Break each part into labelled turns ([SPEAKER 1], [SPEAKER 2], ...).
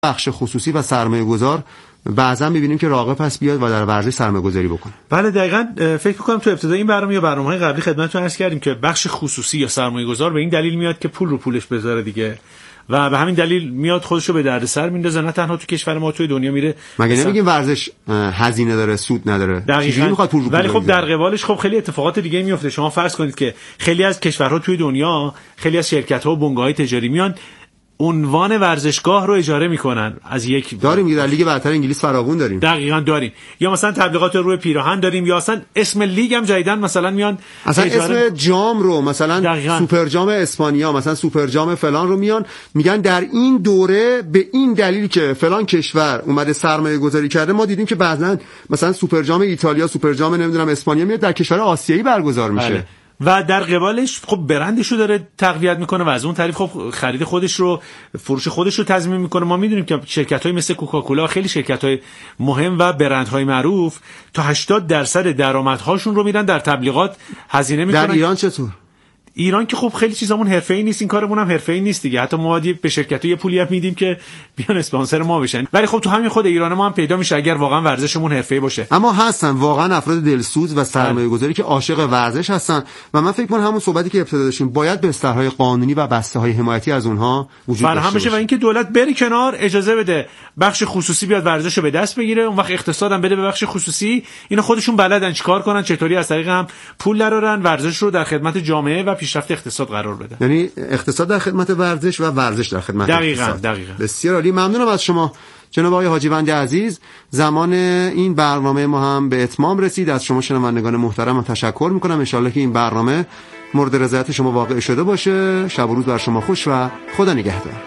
[SPEAKER 1] بخش خصوصی و سرمایه‌گذار بعضا می‌بینیم که راغب پس بیاد و در ورزش سرمایه‌گذاری بکنه.
[SPEAKER 2] بله دقیقاً. فکر می‌کنم تو ابتدای این برنامه یا برنامه‌های قبلی خدمتتون عرض کردیم که بخش خصوصی یا سرمایه‌گذار به این دلیل میاد که پول رو پولش بذاره دیگه و به همین دلیل میاد خودشو به دردسر میندازه، نه تنها تو کشور ما، توی دنیا میره.
[SPEAKER 1] مگه نمیگیم ورزش هزینه داره، سود نداره؟ چجوری میخواد پول رو پول؟
[SPEAKER 2] ولی خب در قبالش خب خیلی اتفاقات دیگه میفته. شما فرض کنید که خیلی از کشورها توی دنیا، خیلی از شرکت‌ها و بنگاه‌های تجاری میان عنوان ورزشگاه رو اجاره میکنن از یک
[SPEAKER 1] داریم در لیگ برتر انگلیس فراوون داریم.
[SPEAKER 2] دقیقاً داریم. یا مثلا تبلیغات روی پیراهن داریم، یا اصلا اسم لیگ هم جدیدن مثلا میان
[SPEAKER 1] اصلا اسم جام رو مثلا
[SPEAKER 2] دقیقاً.
[SPEAKER 1] سوپر جام اسپانیا، مثلا سوپر جام فلان رو میان میگن در این دوره به این دلیل که فلان کشور اومده سرمایه گذاری کرده. ما دیدیم که بعضا مثلا سوپر جام ایتالیا، سوپر جام نمیدونم اسپانیا میاد در کشور آسیایی برگزار میشه.
[SPEAKER 2] بله. و در قبالش خب برندش رو داره تقویت میکنه و از اون طریق خب خرید خودش رو، فروش خودش رو تضمین میکنه. ما میدونیم که شرکت‌های مثل کوکاکولا، خیلی شرکت‌های مهم و برندهای معروف، تا 80% درآمدهاشون رو میدن در تبلیغات هزینه میکنن.
[SPEAKER 1] در ایران چطور؟
[SPEAKER 2] ایران که خب خیلی چیزامون حرفه‌ای نیست، این کارمون هم حرفه‌ای نیست دیگه. حتی ما به شرکت‌ها یه پولی هم میدیم که بیان اسپانسر ما بشن. ولی خب تو همین خود ایران ما هم پیدا میشه اگر واقعا ورزشمون حرفه‌ای باشه.
[SPEAKER 1] اما هستن واقعا افراد دلسوز و سرمایه‌گذاری که عاشق ورزش هستن و من فکر کنم همون صحبتی که ابتدا داشتیم باید بسترهای قانونی و بسته‌های حمایتی از اونها وجود داشته باشه
[SPEAKER 2] و اینکه دولت بری کنار، اجازه بده بخش خصوصی بیاد ورزشو به دست بگیره، اون وقت اقتصادم بده به بخش خصوصی. اینا خودشون بلدن چیکار کنن، چطوری از طریق هم پول درارن ورزش رو در خدمت جامعه و پیشرفت اقتصاد قرار بده.
[SPEAKER 1] یعنی اقتصاد در خدمت ورزش و ورزش در خدمت اقتصاد.
[SPEAKER 2] دقیقاً.
[SPEAKER 1] بسیار عالی. ممنونم از شما جناب آقای حاجیوند عزیز. زمان این برنامه ما هم به اتمام رسید. از شما شنوندگان محترم تشکر میکنم. ان شاءالله که این برنامه مورد رضایت شما واقع شده باشه. شب و روز بر شما خوش و خدا نگهدار.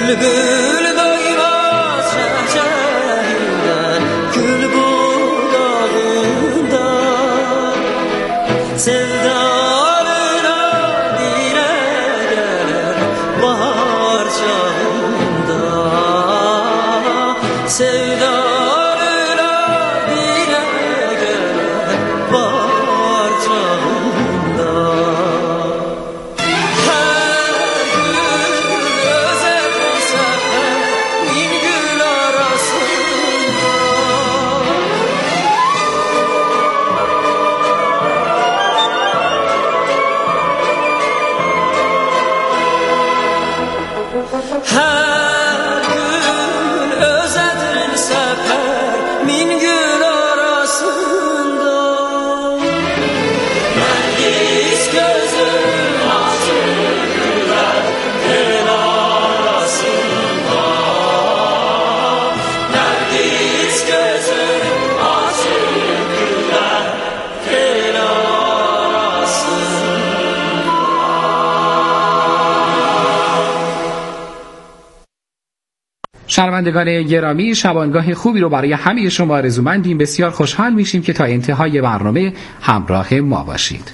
[SPEAKER 3] bülbül doymaz çiçeğinden, gül budağında sevdalına dile gelir bahar çağında, sevdalına dile gelir bahar çağında. Her gün özel sefer bin gül arasında, her gün özel sefer bin gül arasında. Nergis gözüm açık güler el arasında, Nergis gözüm açık güler el arasında.
[SPEAKER 4] شنوندگان گرامی، شبانگاه خوبی رو برای همه شما آرزومندیم. بسیار خوشحال میشیم که تا انتهای برنامه همراه ما باشید.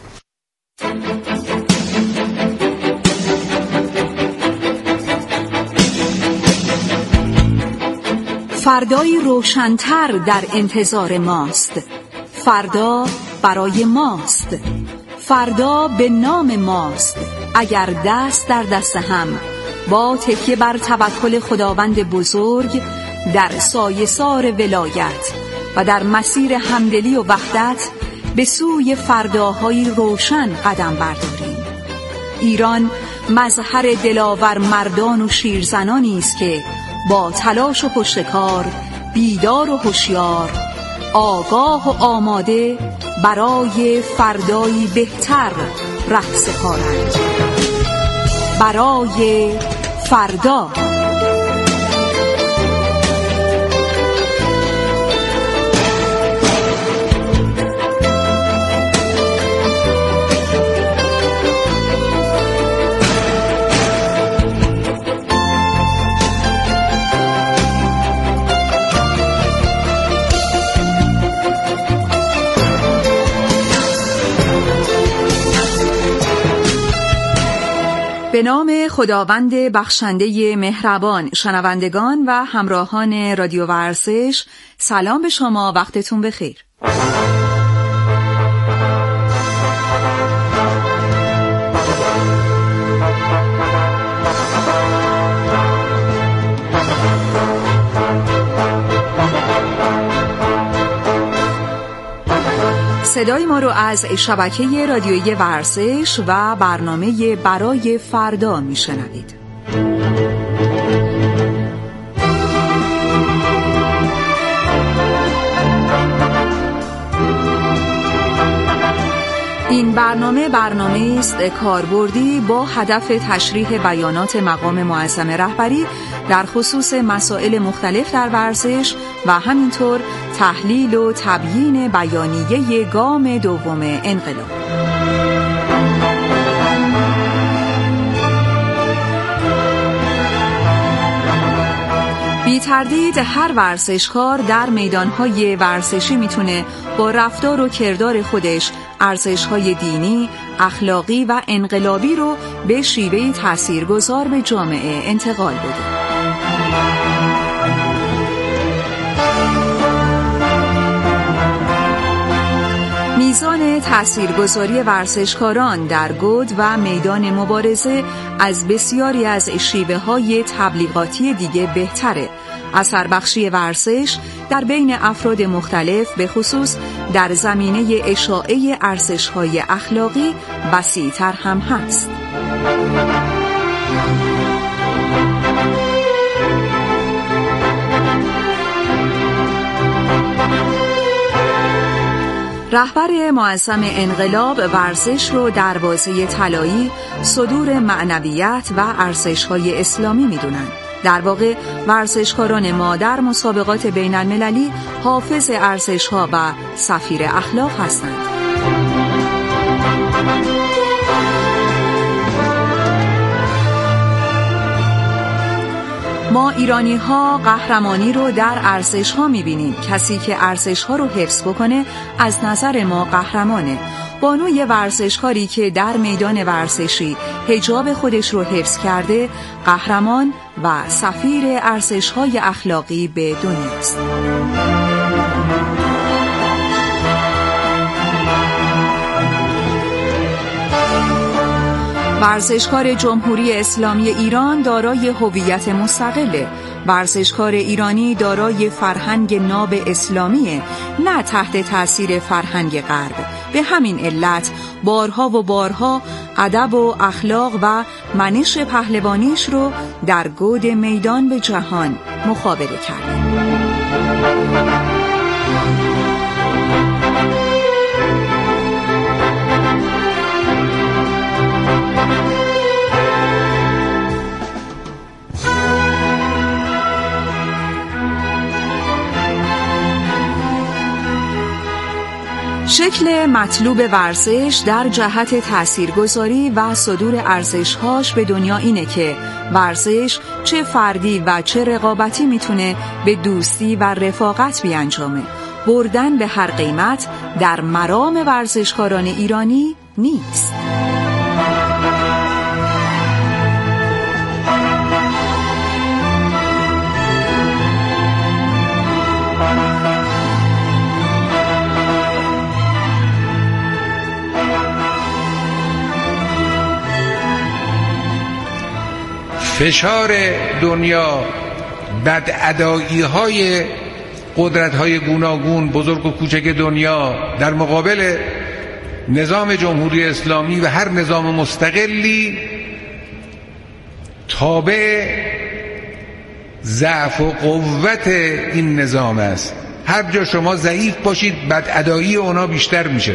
[SPEAKER 5] فردایی روشن‌تر در انتظار ماست. فردا برای ماست. فردا به نام ماست. اگر دست در دست هم با تکیه بر توکل خداوند بزرگ در سایه‌سار ولایت و در مسیر همدلی و وحدت به سوی فرداهای روشن قدم برداریم. ایران مظهر دلاور مردان و شیرزنانی است که با تلاش و پشتکار، بیدار و هوشیار، آگاه و آماده برای فردایی بهتر ره سپارند. برای فردا. به نام خداوند بخشنده مهربان. شنوندگان و همراهان رادیو ورزش، سلام به شما، وقتتون بخیر. صدای ما رو از شبکه رادیویی ورزش و برنامه برای فردا میشنوید. این برنامه است کاربردی با هدف تشریح بیانات مقام معظم رهبری در خصوص مسائل مختلف در ورزش و همینطور تحلیل و تبیین بیانیه گام دوم انقلاب. بی تردید هر ورزشکار در میدانهای ورزشی میتونه با رفتار و کردار خودش ارزش‌های دینی، اخلاقی و انقلابی رو به شیوهی تاثیرگذار به جامعه انتقال بده. میزان تاثیرگذاری ورزشکاران در گود و میدان مبارزه از بسیاری از شیوه‌های تبلیغاتی دیگه بهتره. اثربخشی ورزش در بین افراد مختلف به خصوص در زمینه اشاعه ارزش‌های اخلاقی وسیع‌تر هم هست. رهبر معظم انقلاب ورزش رو دروازه طلایی صدور معنویت و ارزش‌های اسلامی می‌دونن. در واقع ورزشکاران ما در مسابقات بین المللی حافظ ارزش‌ها و سفیر اخلاق هستند. ما ایرانی ها قهرمانی رو در ارزش ها میبینیم. کسی که ارزش ها رو حفظ بکنه از نظر ما قهرمانه. بانوی ورزشکاری که در میدان ورزشی حجاب خودش رو حفظ کرده قهرمان و سفیر ارزش های اخلاقی به دنیاست. ورزشکار جمهوری اسلامی ایران دارای هویت مستقله. ورزشکار ایرانی دارای فرهنگ ناب اسلامیه، نه تحت تاثیر فرهنگ غرب. به همین علت بارها و بارها ادب و اخلاق و منش پهلوانیش رو در گود میدان به جهان مخابره کرده. شکل مطلوب ورزش در جهت تاثیرگذاری و صدور ارزش‌هاش به دنیا اینه که ورزش چه فردی و چه رقابتی میتونه به دوستی و رفاقت بیانجامه. بردن به هر قیمت در مرام ورزشکاران ایرانی نیست.
[SPEAKER 6] فشار دنیا، بدادایی‌های قدرت‌های گوناگون بزرگ و کوچک دنیا در مقابل نظام جمهوری اسلامی و هر نظام مستقلی تابع ضعف و قوت این نظام است. هر جا شما ضعیف باشید بدادایی اونا بیشتر میشه.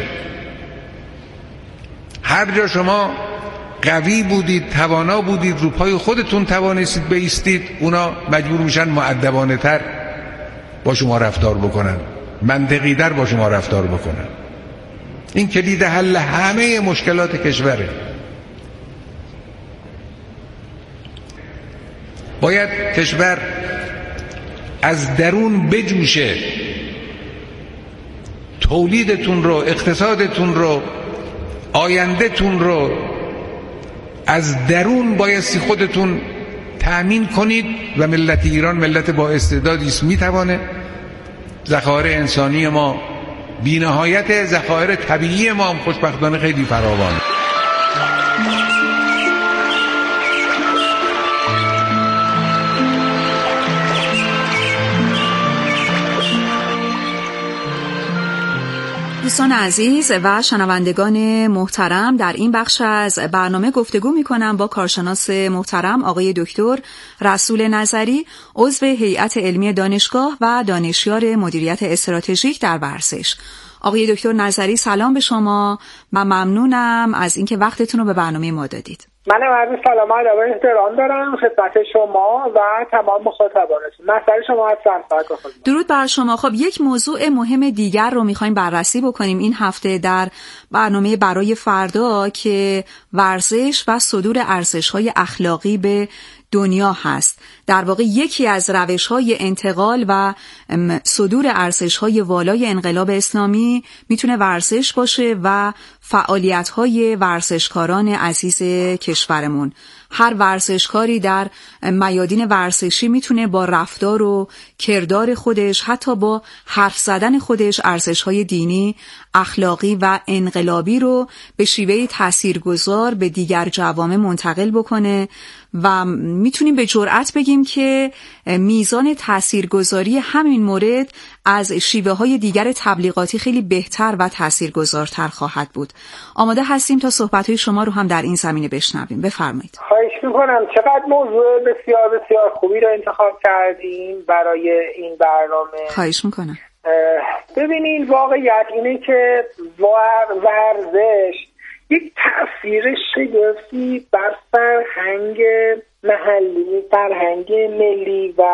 [SPEAKER 6] هر جا شما قوی بودید، توانا بودید، رو پای خودتون توانستید بایستید، اونا مجبور میشن مؤدبانه تر با شما رفتار بکنن، منطقی در با شما رفتار بکنن. این کلید حل همه مشکلات کشوره. باید کشور از درون بجوشه، تولیدتون رو، اقتصادتون رو، آیندهتون رو از درون بایستی خودتون تأمین کنید و ملت ایران ملت با استعدادی است، میتوانه ذخایر انسانی ما بی‌نهایت، ذخایر طبیعی ما هم خوشبختانه خیلی فراوانه.
[SPEAKER 5] دوستان عزیز و شنوندگان محترم، در این بخش از برنامه گفتگو می‌کنم با کارشناس محترم آقای دکتر رسول نظری، عضو هیئت علمی دانشگاه و دانشیار مدیریت استراتژیک در ورزش. آقای دکتر نظری سلام به شما. من ممنونم از اینکه وقتتون رو به برنامه ما دادید.
[SPEAKER 7] منم عرض سلام و ادب و احترام دارم خدمت شما و تمام مخاطبانتون. مسئله شما هستم.
[SPEAKER 5] درود بر شما. خب یک موضوع مهم دیگر رو می‌خوایم بررسی بکنیم این هفته در برنامه برای فردا که ورزش و صدور ارزش‌های اخلاقی به دنیا هست. در واقع یکی از روش‌های انتقال و صدور ارزش‌های والای انقلاب اسلامی میتونه ورزش باشه و فعالیت‌های ورزشکاران عزیز کشورمون. هر ورزشکاری در میادین ورزشی میتونه با رفتار و کردار خودش، حتی با حرف زدن خودش، ارزش‌های دینی، اخلاقی و انقلابی رو به شیوهی تاثیرگذار به دیگر جوامع منتقل بکنه و میتونیم به جرئت بگیم که میزان تاثیرگذاری همین مورد از شیوه‌های دیگر تبلیغاتی خیلی بهتر و تاثیرگذارتر خواهد بود. آماده هستیم تا صحبت‌های شما رو هم در این زمینه بشنویم. بفرمایید.
[SPEAKER 7] خواهش می‌کنم. چقدر موضوع بسیار بسیار خوبی رو انتخاب کردیم برای این برنامه.
[SPEAKER 5] خواهش می‌کنم.
[SPEAKER 7] ببینید واقعیت اینه که ورزش یک تأثیر شگفتی بر فرهنگ محلی، فرهنگ ملی و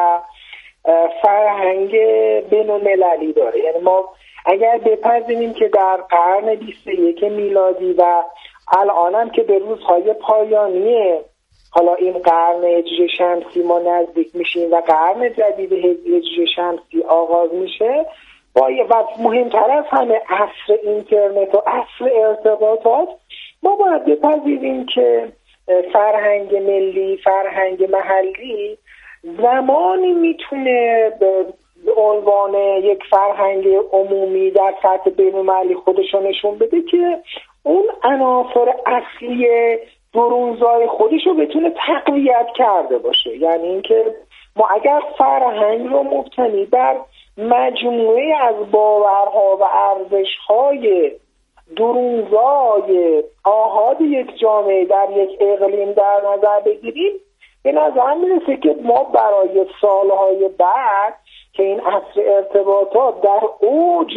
[SPEAKER 7] فرهنگ بین‌المللی داره. یعنی ما اگر بپذیریم که در قرن 21 میلادی و الانم که به روزهای پایانی حالا این قرن هجری شمسی ما نزدیک میشیم و قرن جدید هجری شمسی آغاز میشه، و مهمتر از همه عصر اینترنت و عصر ارتباطات، ما باید بپذیریم که فرهنگ ملی، فرهنگ محلی زمانی میتونه به عنوان یک فرهنگ عمومی در سطح بین‌المللی خودش رو نشون بده که اون عناصر اصلی درونزای خودش رو بتونه تقویت کرده باشه. یعنی اینکه ما اگر فرهنگ رو مبتنی بر مجموعه از باورها و ارزش‌های درونزای آحاد یک جامعه در یک اقلیم در نظر بگیریم، به نظر میرسه که ما برای سالهای بعد که این عصر ارتباطات در اوج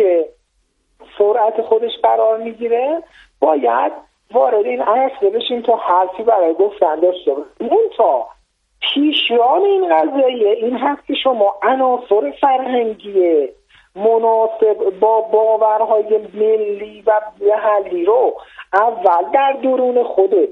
[SPEAKER 7] سرعت خودش قرار میگیره باید وارد این عصر بشیم تا حرفی برای گفتن داشته باشیم. تا پیشران این قضیه این هست که شما عناصر فرهنگی مناسب با باورهای ملی و محلی رو اول در درون خودت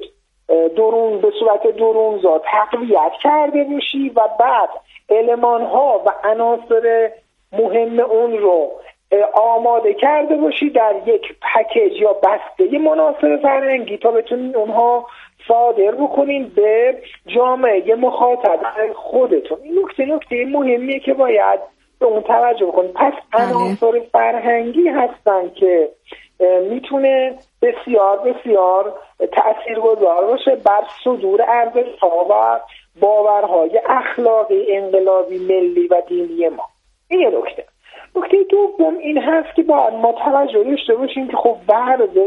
[SPEAKER 7] به صورت درونزا تقویت کرده باشی و بعد المان‌ها و عناصر مهم اون رو آماده کرده باشی در یک پکیج یا بسته مناسب فرهنگی تا بتونین اونها صادر بکنین به جامعه مخاطب خودتون. این نکته مهمیه که باید به اون توجه بکنین. پس عناصر فرهنگی هستن که میتونه بسیار بسیار تأثیرگذار باشه بر صدور ارزش‌ها و باورهای اخلاقی، انقلابی، ملی و دینی ما. این یه نکته. نکته دوم این هست که باید ما توجه داشته باشیم که خب ورزش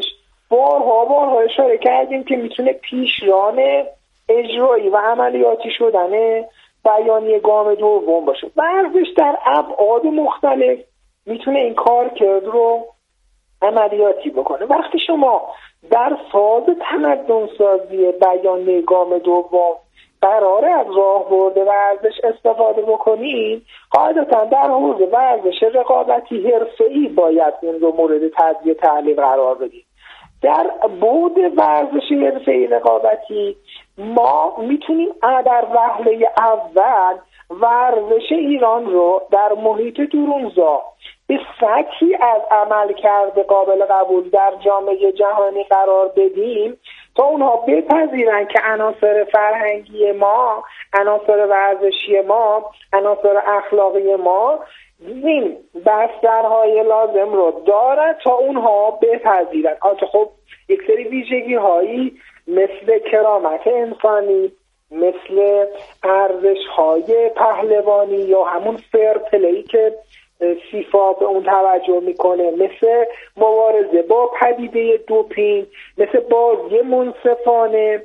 [SPEAKER 7] بارها اشاره کردیم که میتونه پیشران اجرایی و عملیاتی شدن بیانیه گام دوم باشه. ورزش در ابعاد مختلف میتونه این کار کرد رو عملیاتی بکنه. وقتی شما در فاز تمدن سازی بیانیه گام دوم قراره از راهبرد ورزش استفاده بکنید، قاعدتا در حوزه ورزش رقابتی حرفه‌ای باید این رو مورد تجزیه تحلیل قرار بدید. در بعد ورزش حرفه‌ای رقابتی ما میتونیم در وهله اول ورزش ایران رو در محیط درونزا به سطحی از عملکرد قابل قبول در جامعه جهانی قرار بدیم تا اونها بپذیرن که عناصر فرهنگی ما، عناصر ورزشی ما، عناصر اخلاقی ما این بسترهای لازم رو دارن تا اونها بپذیرن. البته خب یک سری ویژگی هایی مثل کرامت انسانی، مثل ارزش های پهلوانی یا همون فیر پلی که فیفا به اون توجه میکنه، مثل مبارزه با پدیده دوپینگ، مثل بازی منصفانه،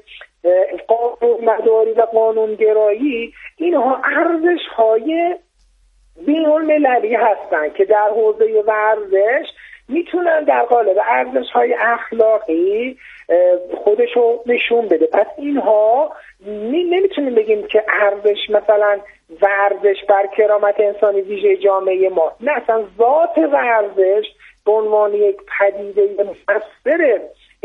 [SPEAKER 7] قانون مداری و قانونگرایی، اینها ارزش های بین‌المللی هستن که در حوزه ورزش میتونن در قالب ارزش های اخلاقی خودشو نشون بده. پس اینها نمیتونیم بگیم که ارزش مثلا ورزش بر کرامت انسانی ویژه جامعه ما، نه، اصلا ذات ورزش به عنوان یک پدیده مؤثر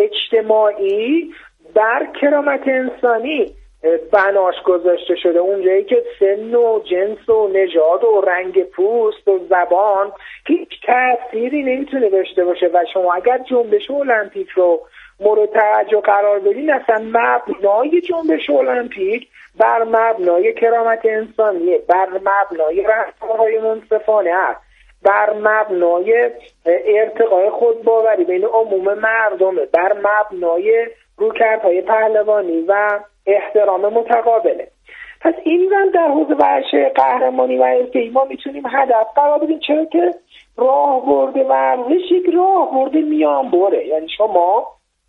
[SPEAKER 7] اجتماعی بر کرامت انسانی بناش گذاشته شده. اونجایی که سن و جنس و نژاد و رنگ پوست و زبان هیچ تأثیری نمیتونه داشته باشه و شما اگر جنبش المپیک رو مورد توجه قرار بدین، اصلا مبنای جنبش المپیک بر مبنای کرامت انسانی، بر مبنای رفتارهای منصفانه است، بر مبنای ارتقای خودباوری بین عموم مردمه، بر مبنای رویکردهای پهلوانی و احترام متقابله. پس این هم در حوزه ورزش قهرمانی و حرفه‌ای ما میتونیم هدف قرار بدیم، چرا که راهبرد ورزش یک راهبرد میانبره. یعنی شما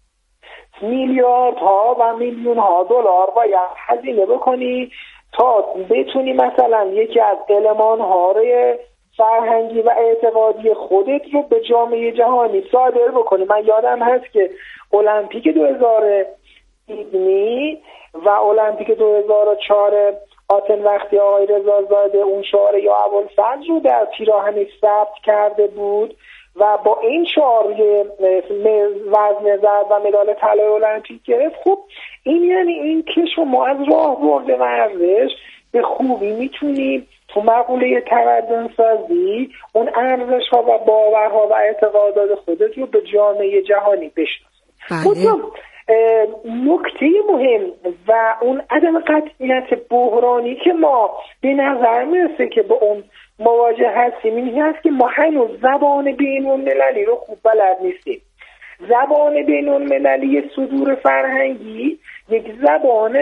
[SPEAKER 7] میلیاردها و میلیون‌ها دلار باید هزینه بکنی تا بتونی مثلا یکی از المان‌های فرهنگی و اعتقادی خودت رو به جامعه جهانی صادر بکنی. من یادم هست که المپیک 2000 سیدنی و المپیک 2004 آتن وقتی آقای رضازاده اون شعار یا ابوالفضل رو در پیراهنش ثبت کرده بود و با این شعار وزن زرد و مدال طلای المپیک گرفت. خب این یعنی این که شما از راهبرد ورزش به خوبی میتونید تو مقوله تمدن سازی اون ارزش ها و باورها و اعتقادات خودت رو به جامعه جهانی بشناسید. نکته مهم و اون عدم قطعیت بحرانی که ما به نظر میرسه که با اون مواجه هستیم این هست که ما هنوز زبان بین‌المللی رو خوب بلد نیستیم. زبان بین‌المللی صدور فرهنگی یک زبان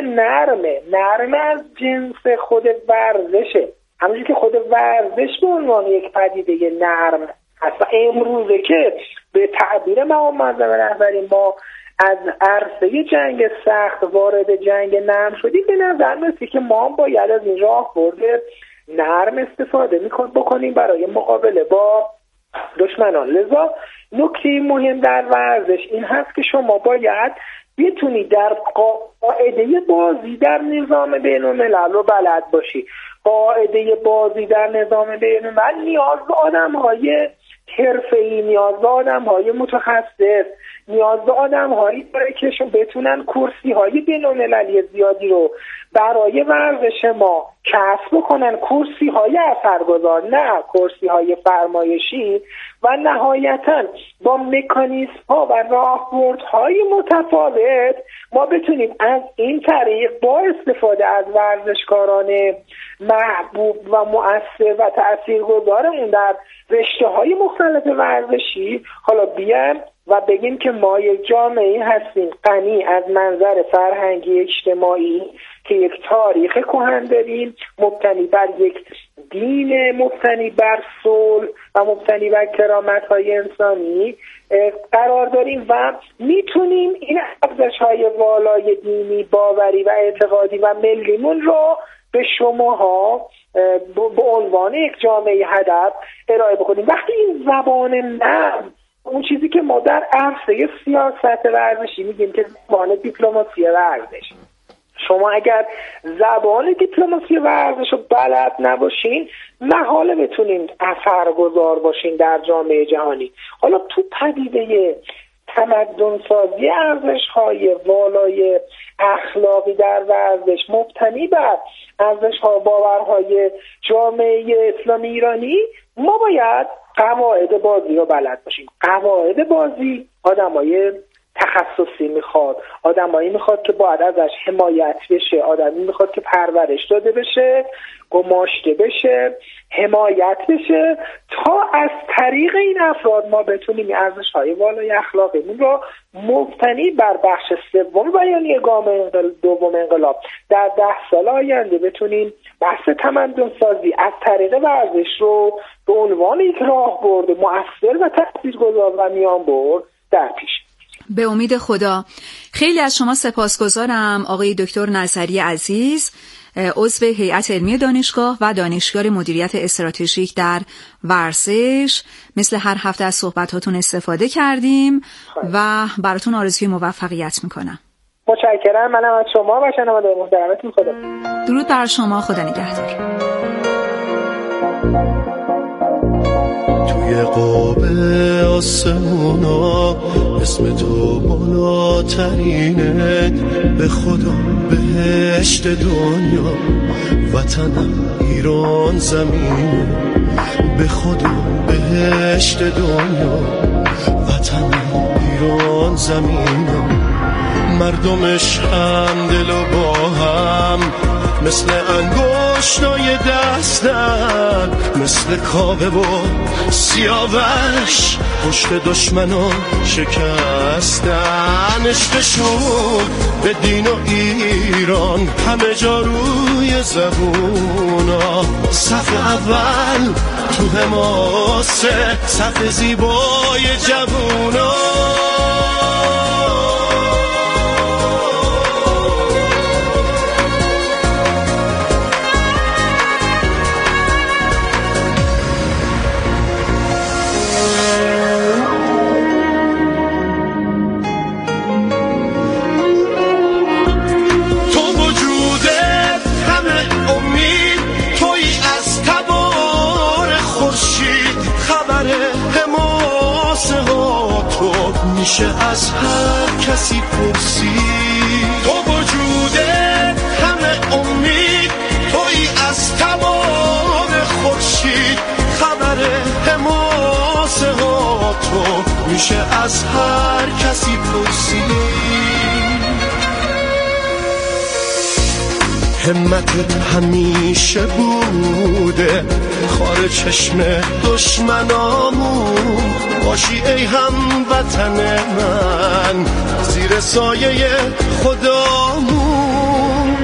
[SPEAKER 7] نرم از جنس خود ورزشه، همونجور که خود ورزش به عنوان یک پدیده نرم هست و امروزه که به تعبیر مقام معظم رهبری ما از عرصه جنگ سخت وارد جنگ نرم شدیم، به نظر میاد که ما باید از این راهبرد نرم استفاده بکنیم برای مقابله با دشمنان. لذا نکته مهم در ورزش این هست که شما باید بتونید در قاعده بازی در نظام بین‌الملل رو بلد باشی. قاعده بازی در نظام بین‌الملل نیاز به آدم‌های حرفه‌ای، نیاز به آدم‌های متخصص، نیاز به آدم‌هایی داره که بتونن کرسی‌های بین‌المللی زیادی رو برای ورزش ما کسب کنن، کرسی‌های اثرگذار، نه کرسی‌های فرمایشی، و نهایتاً با مکانیزم‌ها و راهبردهای متفاوت ما بتونیم از این طریق با استفاده از ورزشکاران محبوب و مؤثر و تاثیرگذارمون در رشته‌های مختلف ورزشی حالا بیان و بگیم که ما یک جامعه هستیم غنی از منظر فرهنگی اجتماعی که یک تاریخ کهن داریم، مبتنی بر یک دین مبتنی بر صلح و مبتنی بر کرامت‌های انسانی قرار داریم و میتونیم این ارزش‌های والای دینی، باوری و اعتقادی و ملیمون رو به شماها به عنوان یک جامعه هدف ارائه بکنیم. وقتی این زبان نرم، اون چیزی که ما در عرصه سیاست ورزشی میگیم که زبان دیپلماسی ورزش، شما اگر زبان دیپلماسی ورزش رو بلد نباشین محاله بتونین اثرگذار باشین در جامعه جهانی. حالا تو پدیده تمدن سازی ارزش‌های والای اخلاقی در ورزش مبتنی بر ارزش‌ها و باورهای جامعه اسلامی ایرانی، ما باید قواعد بازی رو بلد باشیم. قواعد بازی آدمای تخصصی میخواد، آدمایی میخواد که باید ازش حمایت بشه، آدمی میخواد که پرورش داده بشه، گماشته بشه، حمایت بشه، تا از طریق این افراد ما بتونیم ارزش‌های والای اخلاقیمون رو مبتنی بر بخش سوم بیانیه گام دوم انقلاب در 10 سال آینده بتونیم بحث تمدن سازی از طریق ورزش رو به عنوان یک راهبرد مؤثر و تاثیرگذار و میانبرد در پیش.
[SPEAKER 5] به امید خدا. خیلی از شما سپاسگزارم آقای دکتر نظری عزیز، عضو هیئت علمی دانشگاه و دانشیار مدیریت استراتژیک در ورزش. مثل هر هفته از صحبتاتون استفاده کردیم و براتون آرزوی موفقیت میکنم.
[SPEAKER 7] متشکرم. منم از شما و شنوندگان محترمتون. خدا
[SPEAKER 5] درود بر شما. خدا نگهدار.
[SPEAKER 3] توی قاب آسمونا اسم تو بالاترینه، به خدا بهشت دنیا وطنم ایران زمینه، به خدا بهشت دنیا وطنم ایران زمینه، مردمش هم دل و با هم مثل انگشتای دستم، مثل کاوه و سیاوش پشت دشمنان شکستن، عشقشون به دین و ایران همه جا روی زبونا، صف اول تو حماسه، صف زیبای جوونا. میشه از هر کسی پرسید تو میشه از هر کسی پرسید. همت همیشه بوده خار چشم دشمنامون، باشی ای هموطن من زیر سایه خدامون.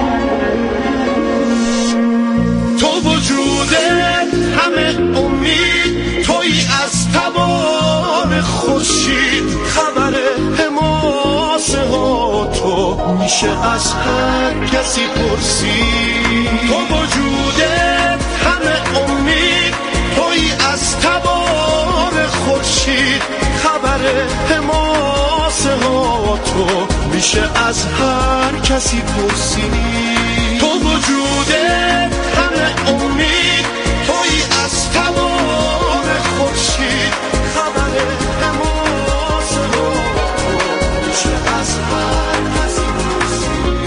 [SPEAKER 3] تو وجودت همه امید، تویی از تبار خورشید، خبر حماسه ها تو میشه از هر کسی پرسید. تو وجودت همه امید، تویی از تبار خورشید، خبر حماسه ها تو میشه از هر کسی پرسید. تو وجودت همه امید، تویی از تبار خورشید، خبر حماسه ها تو میشه از هر کسی پرسید.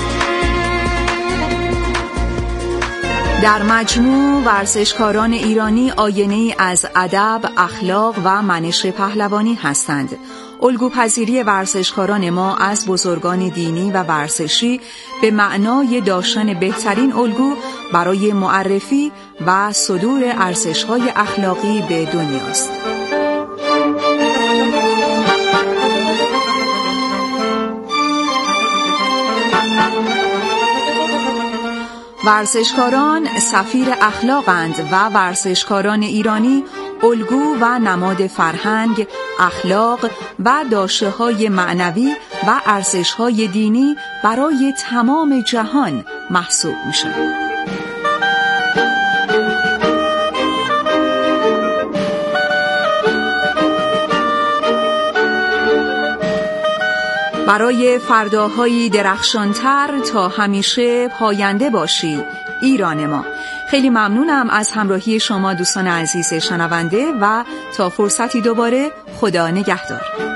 [SPEAKER 5] در مجموع ورزشکاران ایرانی آینه‌ای از ادب، اخلاق و منش پهلوانی هستند. الگوپذیری ورزشکاران ما از بزرگان دینی و ورزشی به معنای داشتن بهترین الگو برای معرفی و صدور ارزش‌های اخلاقی به دنیاست. ورزشکاران سفیر اخلاقند و ورزشکاران ایرانی الگو و نماد فرهنگ، اخلاق و داشته‌های معنوی و ارزش‌های دینی برای تمام جهان محسوب می‌شوند. برای فرداهایی درخشانتر تا همیشه پاینده باشی ایران ما. خیلی ممنونم از همراهی شما دوستان عزیز شنونده و تا فرصتی دوباره، خدا نگهدار.